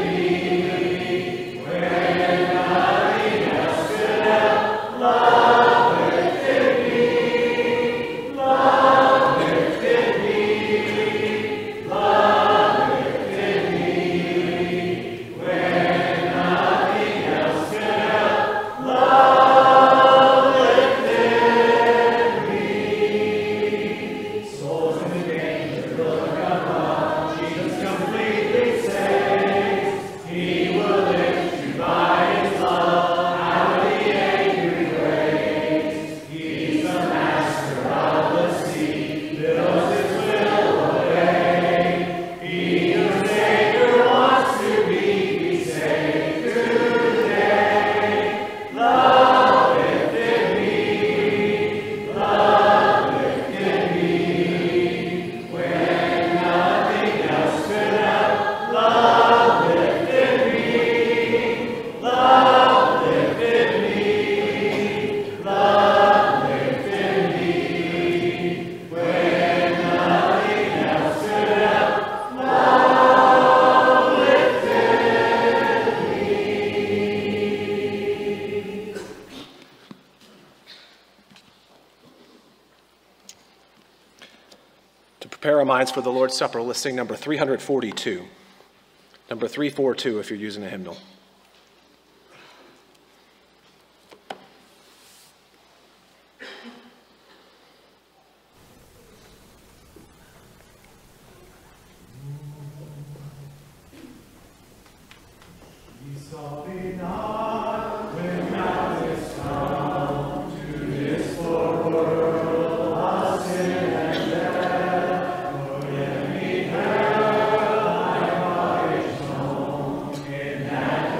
me, when nothing else could help. Love lifted me, love lifted me, love lifted me, when nothing else could help. Love lifted me. Souls in the danger, look above, Jesus completely saves. He will lift you by His love out of the angry waves. He's the Master of the sea, builds His will obey. He who Savior wants to be saved today. Love lifted me, love lifted me, when nothing else could help. Love lifted me, love lifted me, love lifted me, when nothing else could help. Love lifted me. To prepare our minds for the Lord's Supper, let's sing number 342. Number 342 if you're using a hymnal. He saw me not when thou didst come to this poor world of sin and death, nor yet beheld thy body shown in that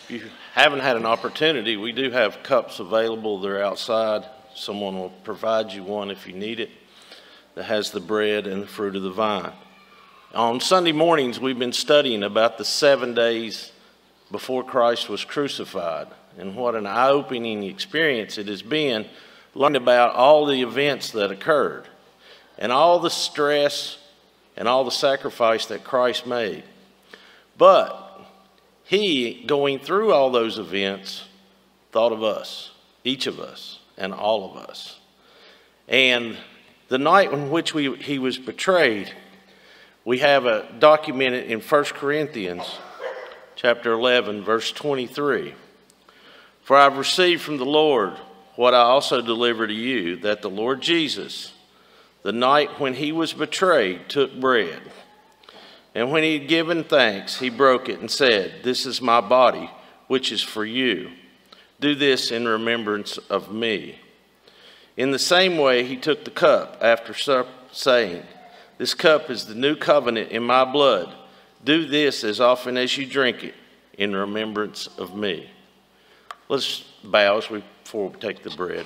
If you haven't had an opportunity, we do have cups available. They're outside. Someone will provide you one if you need it, that has the bread and the fruit of the vine. On Sunday mornings, we've been studying about the 7 days before Christ was crucified, and what an eye-opening experience it has been, learning about all the events that occurred and all the stress and all the sacrifice that Christ made. But he, going through all those events, thought of us, each of us, and all of us. And the night in which he was betrayed, we have it documented in 1 Corinthians chapter 11, verse 23. For I have received from the Lord what I also delivered to you, that the Lord Jesus, the night when he was betrayed, took bread. And when he had given thanks, he broke it and said, "This is my body, which is for you. Do this in remembrance of me." In the same way, he took the cup after supper, saying, "This cup is the new covenant in my blood. Do this as often as you drink it in remembrance of me." Let's bow before we take the bread.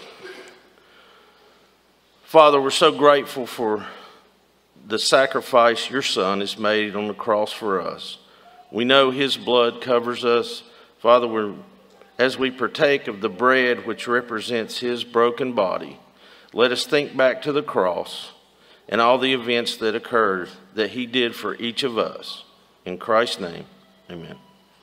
Father, we're so grateful for the sacrifice your Son has made on the cross for us. We know his blood covers us. Father, as we partake of the bread which represents his broken body, let us think back to the cross and all the events that occurred that he did for each of us. In Christ's name, amen.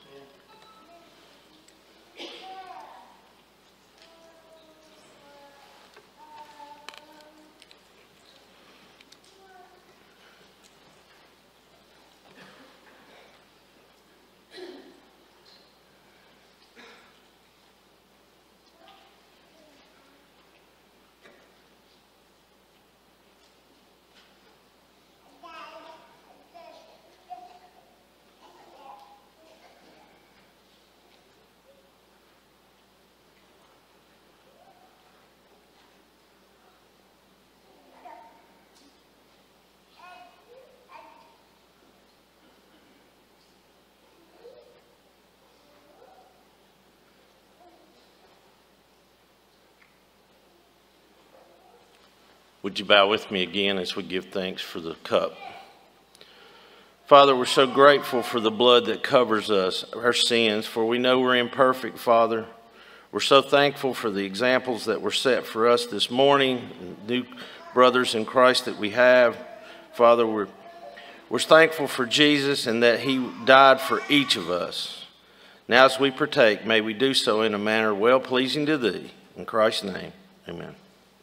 Would you bow with me again as we give thanks for the cup? Father, we're so grateful for the blood that covers us, our sins, for we know we're imperfect, Father. We're so thankful for the examples that were set for us this morning, new brothers in Christ that we have. Father, we're thankful for Jesus and that he died for each of us. Now as we partake, may we do so in a manner well-pleasing to thee. In Christ's name, amen.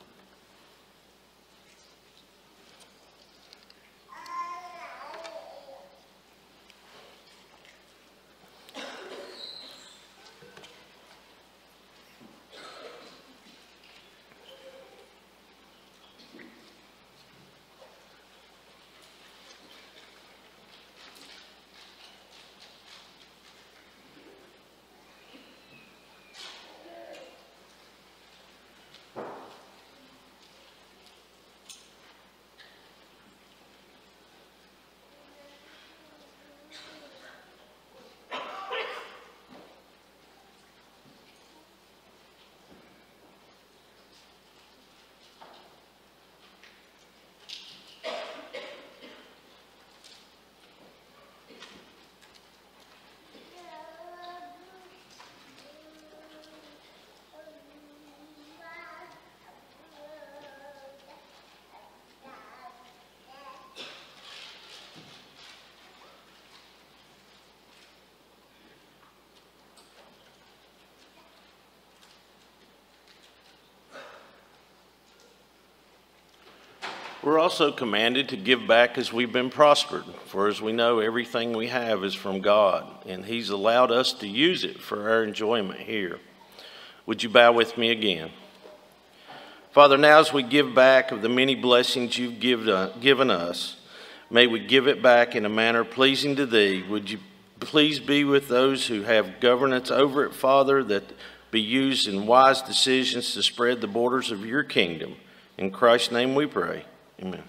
We're also commanded to give back as we've been prospered, for as we know, everything we have is from God, and he's allowed us to use it for our enjoyment here. Would you bow with me again? Father, now as we give back of the many blessings you've given us, may we give it back in a manner pleasing to thee. Would you please be with those who have governance over it, Father, that be used in wise decisions to spread the borders of your kingdom. In Christ's name we pray. Amen.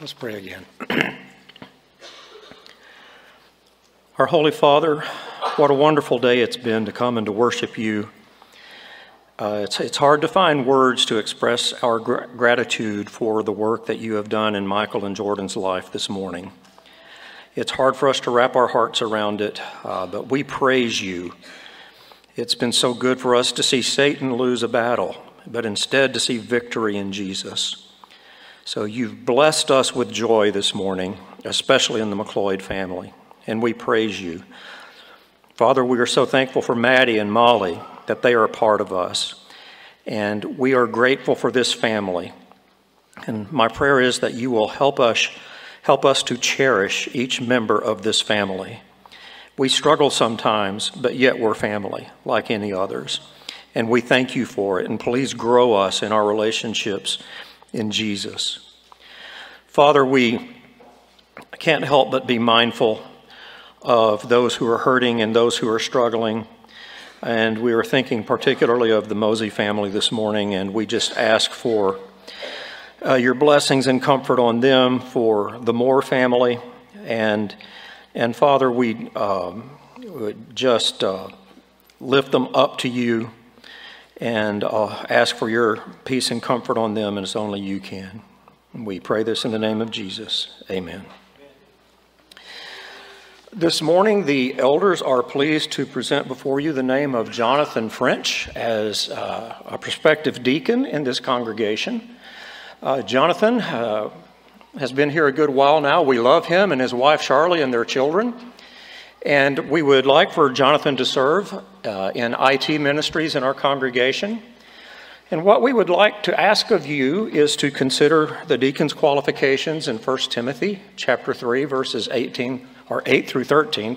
Let's pray again. Our Holy Father, what a wonderful day it's been to come and to worship you. It's hard to find words to express our gratitude for the work that you have done in Michael and Jordan's life this morning. It's hard for us to wrap our hearts around it, but we praise you. It's been so good for us to see Satan lose a battle, but instead to see victory in Jesus. So you've blessed us with joy this morning, especially in the McLeod family, and we praise you. Father, we are so thankful for Maddie and Molly, that they are a part of us, and we are grateful for this family. And my prayer is that you will help us to cherish each member of this family. We struggle sometimes, but yet we're family, like any others. And we thank you for it, and please grow us in our relationships in Jesus. Father, we can't help but be mindful of those who are hurting and those who are struggling. And we are thinking particularly of the Mosey family this morning, and we just ask for your blessings and comfort on them, for the Moore family. And Father, we would just lift them up to you and ask for your peace and comfort on them as only you can. We pray this in the name of Jesus. Amen. This morning, the elders are pleased to present before you the name of Jonathan French as a prospective deacon in this congregation. Jonathan has been here a good while now. We love him and his wife Charlie and their children. And we would like for Jonathan to serve in IT ministries in our congregation. And what we would like to ask of you is to consider the deacon's qualifications in 1 Timothy chapter 3, verses 8 through 13,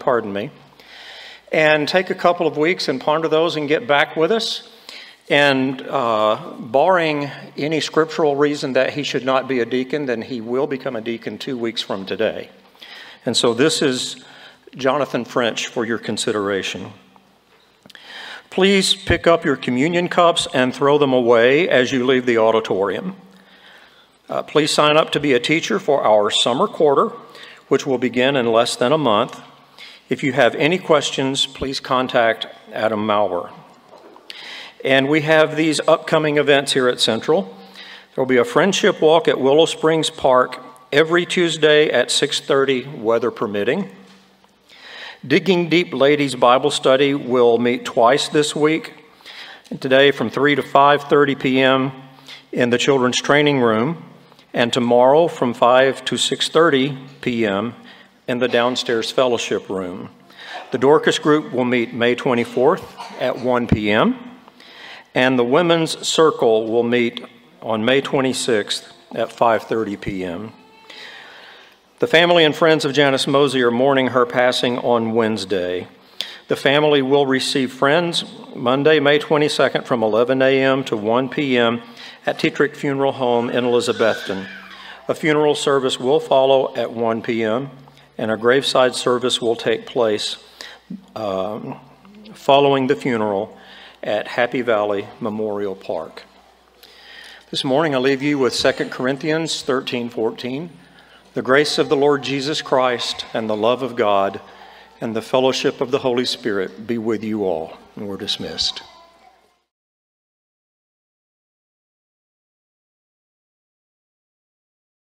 and take a couple of weeks and ponder those and get back with us. And barring any scriptural reason that he should not be a deacon, then he will become a deacon 2 weeks from today. And so this is Jonathan French for your consideration. Please pick up your communion cups and throw them away as you leave the auditorium. Please sign up to be a teacher for our summer quarter, which will begin in less than a month. If you have any questions, please contact Adam Maurer. And we have these upcoming events here at Central. There will be a friendship walk at Willow Springs Park every Tuesday at 6:30, weather permitting. Digging Deep Ladies Bible Study will meet twice this week. Today from 3 to 5:30 p.m. in the Children's Training Room, and tomorrow from 5 to 6:30 p.m. in the Downstairs Fellowship Room. The Dorcas Group will meet May 24th at 1 p.m. and the Women's Circle will meet on May 26th at 5:30 p.m. The family and friends of Janice Mosey are mourning her passing on Wednesday. The family will receive friends Monday, May 22nd from 11 a.m. to 1 p.m. at Tetrick Funeral Home in Elizabethton. A funeral service will follow at 1 p.m. and a graveside service will take place following the funeral at Happy Valley Memorial Park. This morning I leave you with 2 Corinthians 13:14. The grace of the Lord Jesus Christ and the love of God and the fellowship of the Holy Spirit be with you all. And we're dismissed.